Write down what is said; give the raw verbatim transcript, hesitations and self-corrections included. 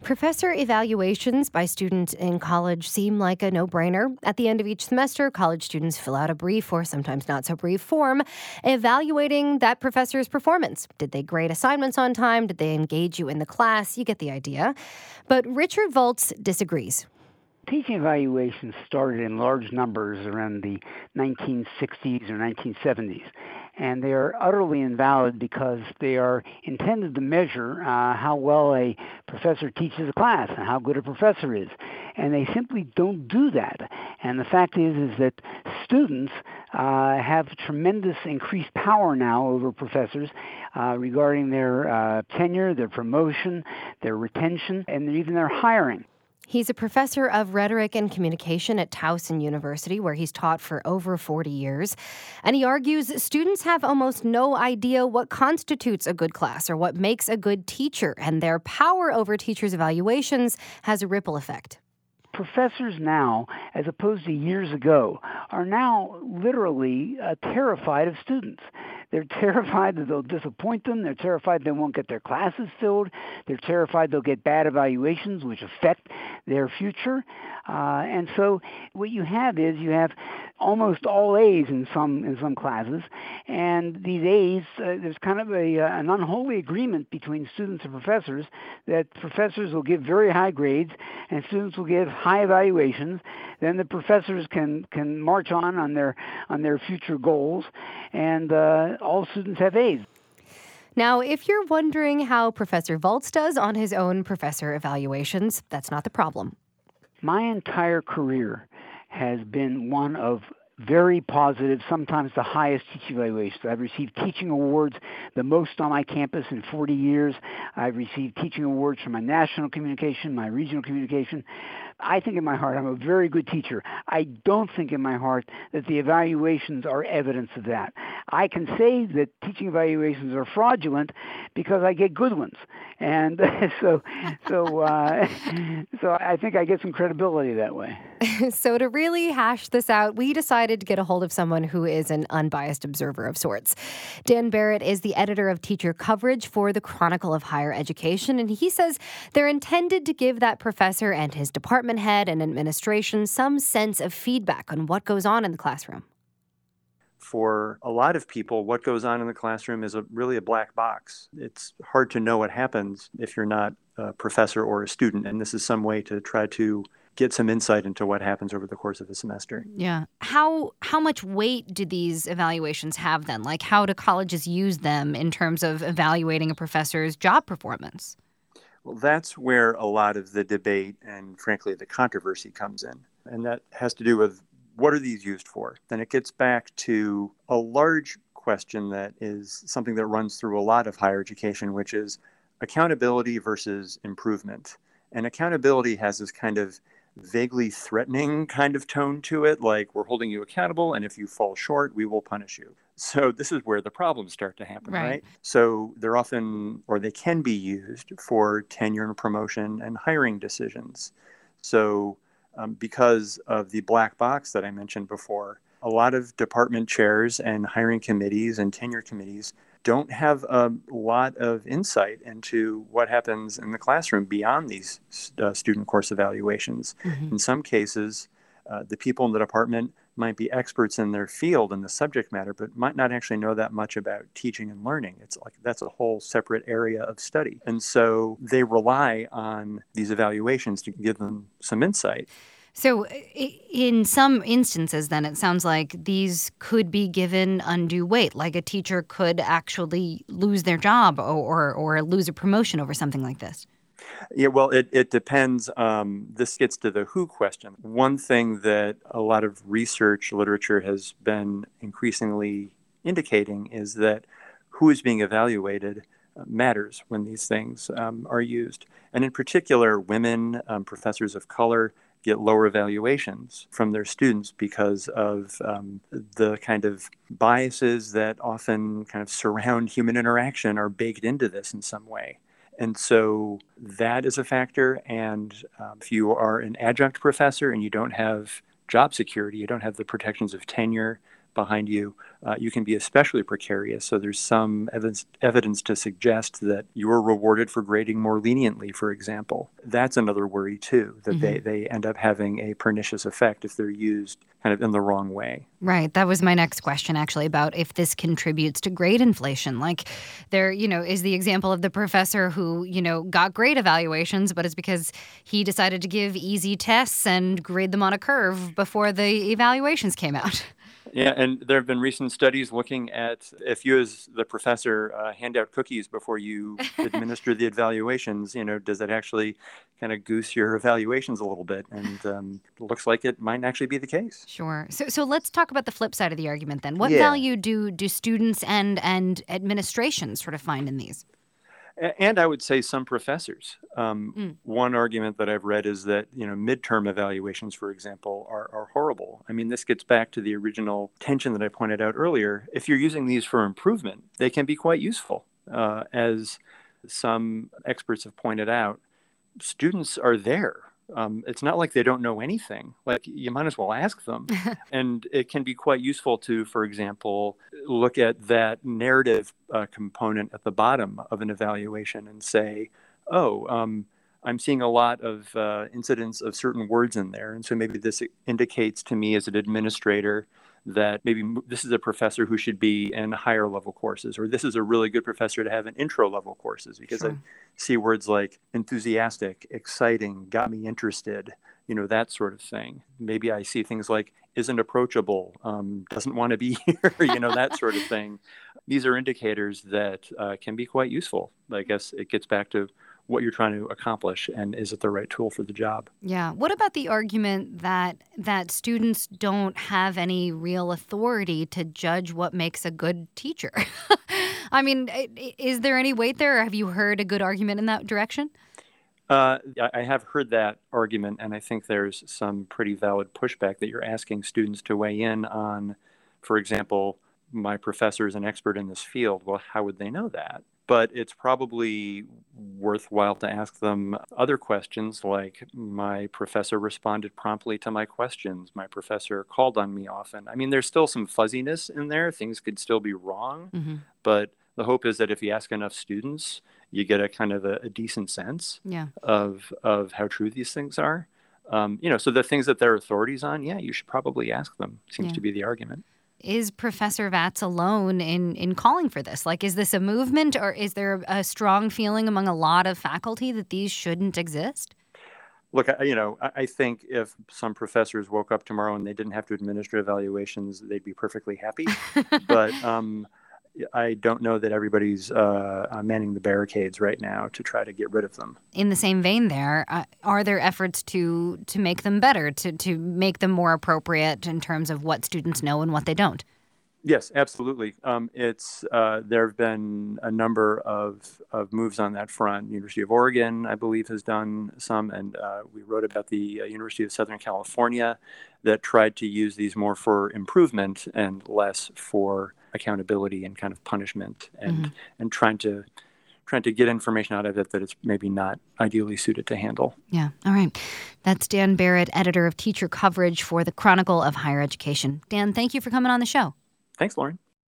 Professor evaluations by students in college seem like a no-brainer. At the end of each semester, college students fill out a brief or sometimes not so brief form evaluating that professor's performance. Did they grade assignments on time? Did they engage you in the class? You get the idea. But Richard Volz disagrees. Teaching evaluations started in large numbers around the nineteen sixties or nineteen seventies, and they are utterly invalid because they are intended to measure uh, how well a professor teaches a class and how good a professor is, and they simply don't do that. And the fact is, is that students uh, have tremendous increased power now over professors uh, regarding their uh, tenure, their promotion, their retention, and even their hiring. He's a professor of rhetoric and communication at Towson University, where he's taught for over forty years. And he argues students have almost no idea what constitutes a good class or what makes a good teacher, and their power over teachers' evaluations has a ripple effect. Professors now, as opposed to years ago, are now literally uh, terrified of students. They're terrified that they'll disappoint them. They're terrified they won't get their classes filled. They're terrified they'll get bad evaluations, which affect their future. Uh, and so what you have is you have almost all A's in some in some classes, and these A's, uh, there's kind of a uh, an unholy agreement between students and professors that professors will give very high grades and students will give high evaluations. Then the professors can can march on on their on their future goals, and uh, all students have A's. Now, if you're wondering how Professor Volz does on his own professor evaluations, that's not the problem. My entire career has been one of very positive, sometimes the highest teaching evaluations. I've received teaching awards, the most on my campus in forty years. I've received teaching awards from my national communication, my regional communication. I think in my heart I'm a very good teacher. I don't think in my heart that the evaluations are evidence of that. I can say that teaching evaluations are fraudulent because I get good ones. And so so, uh, so I think I get some credibility that way. So to really hash this out, we decided to get a hold of someone who is an unbiased observer of sorts. Dan Barrett is the editor of teacher coverage for the Chronicle of Higher Education, and he says they're intended to give that professor and his department head and administration some sense of feedback on what goes on in the classroom. For a lot of people, what goes on in the classroom is a, really a black box. It's hard to know what happens if you're not a professor or a student, and this is some way to try to get some insight into what happens over the course of a semester. Yeah. How how much weight do these evaluations have then? Like, how do colleges use them in terms of evaluating a professor's job performance? Well, that's where a lot of the debate and, frankly, the controversy comes in. And that has to do with what are these used for? Then it gets back to a large question that is something that runs through a lot of higher education, which is accountability versus improvement. And accountability has this kind of vaguely threatening kind of tone to it, like we're holding you accountable, and if you fall short, we will punish you. So this is where the problems start to happen, right? right? So they're often, or they can be used for tenure and promotion and hiring decisions. So um, because of the black box that I mentioned before, a lot of department chairs and hiring committees and tenure committees don't have a lot of insight into what happens in the classroom beyond these uh, student course evaluations. Mm-hmm. In some cases, uh, the people in the department might be experts in their field and the subject matter, but might not actually know that much about teaching and learning. It's like that's a whole separate area of study. And so they rely on these evaluations to give them some insight. So in some instances, then, it sounds like these could be given undue weight, like a teacher could actually lose their job or, or, or lose a promotion over something like this. Yeah, well, it, it depends. Um, this gets to the who question. One thing that a lot of research literature has been increasingly indicating is that who is being evaluated matters when these things um, are used. And in particular, women, um, professors of color, get lower evaluations from their students because of um, the kind of biases that often kind of surround human interaction are baked into this in some way. And so that is a factor. And um, if you are an adjunct professor and you don't have job security, you don't have the protections of tenure, behind you, uh, you can be especially precarious. So there's some evidence, evidence to suggest that you're rewarded for grading more leniently, for example. That's another worry, too, that mm-hmm. they, they end up having a pernicious effect if they're used kind of in the wrong way. Right. That was my next question, actually, about if this contributes to grade inflation. Like there, you know, is the example of the professor who, you know, got grade evaluations, but it's because he decided to give easy tests and grade them on a curve before the evaluations came out. Yeah, and there have been recent studies looking at if you as the professor uh, hand out cookies before you administer the evaluations, you know, does that actually kind of goose your evaluations a little bit? And um, it looks like it might actually be the case. Sure. So so let's talk about the flip side of the argument then. What yeah. value do do students and, and administration sort of find in these? And I would say some professors. Um, mm. One argument that I've read is that, you know, midterm evaluations, for example, are, are horrible. I mean, this gets back to the original tension that I pointed out earlier. If you're using these for improvement, they can be quite useful. Uh, as some experts have pointed out, students are there. Um, it's not like they don't know anything. Like, you might as well ask them. And it can be quite useful to, for example, look at that narrative uh, component at the bottom of an evaluation and say, oh, um, I'm seeing a lot of uh, incidents of certain words in there. And so maybe this indicates to me as an administrator that maybe this is a professor who should be in higher level courses, or this is a really good professor to have in intro level courses, because sure. I see words like enthusiastic, exciting, got me interested, you know, that sort of thing. Maybe I see things like isn't approachable, um, doesn't want to be here, you know, that sort of thing. These are indicators that uh, can be quite useful. I guess it gets back to what you're trying to accomplish and is it the right tool for the job. Yeah. What about the argument that that students don't have any real authority to judge what makes a good teacher? I mean, is there any weight there? Or have you heard a good argument in that direction? Uh, I have heard that argument, and I think there's some pretty valid pushback that you're asking students to weigh in on. For example, my professor is an expert in this field. Well, how would they know that? But it's probably worthwhile to ask them other questions like, my professor responded promptly to my questions. My professor called on me often. I mean, there's still some fuzziness in there. Things could still be wrong. Mm-hmm. But the hope is that if you ask enough students, you get a kind of a, a decent sense yeah. of of how true these things are. Um, you know, so the things that they're authorities on, yeah, you should probably ask them, seems yeah. to be the argument. Is Professor Vatz alone in, in calling for this? Like, is this a movement, or is there a strong feeling among a lot of faculty that these shouldn't exist? Look, I, you know, I think if some professors woke up tomorrow and they didn't have to administer evaluations, they'd be perfectly happy. But um, I don't know that everybody's uh, manning the barricades right now to try to get rid of them. In the same vein there, uh, are there efforts to to make them better, to, to make them more appropriate in terms of what students know and what they don't? Yes, absolutely. Um, it's uh, there have been a number of, of moves on that front. University of Oregon, I believe, has done some, and uh, we wrote about the uh, University of Southern California that tried to use these more for improvement and less for accountability and kind of punishment, and mm-hmm. and trying to trying to get information out of it that it's maybe not ideally suited to handle. Yeah. All right. That's Dan Barrett, editor of teacher coverage for the Chronicle of Higher Education. Dan, thank you for coming on the show. Thanks, Lauren.